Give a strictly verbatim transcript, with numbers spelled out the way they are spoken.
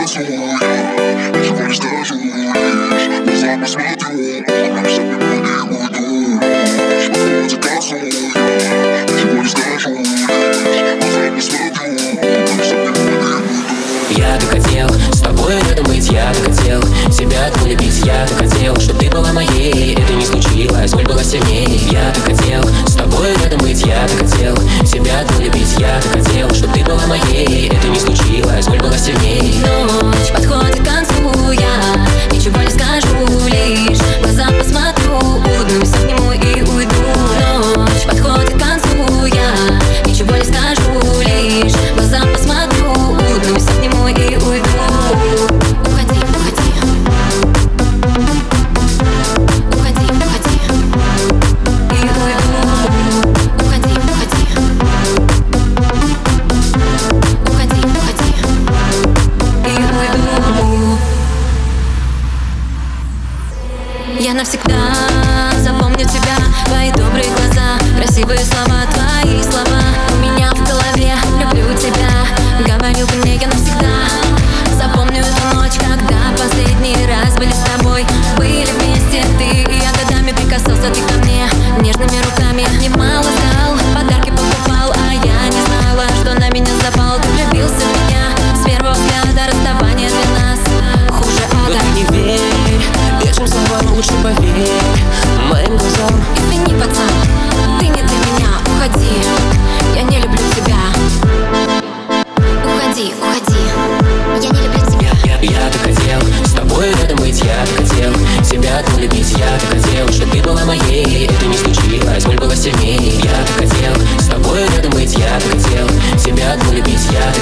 танцую, ничего не скажу лишь. Глаза посмотрю, окном с тобой не уйду. Подходит танцую, ничего не скажу лишь. Глаза посмотрю, окном с тобой не уйду. Я так хотел с тобой рядом быть, я так хотел тебя так любить, я так хотел, чтоб ты была моей. Это не случилось, боль была сильнее. Я так хотел с тобой рядом быть, я так хотел тебя так любить, я так хотел, чтоб ты была моей. Это не случилось, боль была сильнее. Ночь подходит к концу, я ничего не скажу лишь. Глаза посмотрю, улыбнусь, обниму и уйду. Ночь подходит к концу, я ничего не скажу лишь. Глаза посмотрю, улыбнусь, обниму и уйду. Уходи, уходи. Уходи, уходи. И уйду. Уходи, уходи. Уходи, уходи. И уйду. Я навсегда запомню тебя, твои добрые глаза, красивые слова, твои слова у меня в голове. Люблю тебя, говорю мне я навсегда. Запомню эту ночь, когда последний раз были с тобой. Были вместе ты и я, годами прикасался ты ко мне нежными руками. Немало дал, подарки покупал, а я не знала, что на меня запал. Ты влюбился в меня с первого взгляда, расставание для нас хуже ада. Но ты не верь этим словам, лучше поверь моим глазам. Извини, пацан, ты не для меня, уходи, я не люблю тебя. Уходи, уходи, я не люблю тебя. Я, я так хотел с тобой рядом быть, я так хотел тебя так любить, я так хотел, чтобы ты была моей. Это не случилось, боль была сильнее. Я так хотел с тобой рядом быть, я так хотел тебя так любить, я так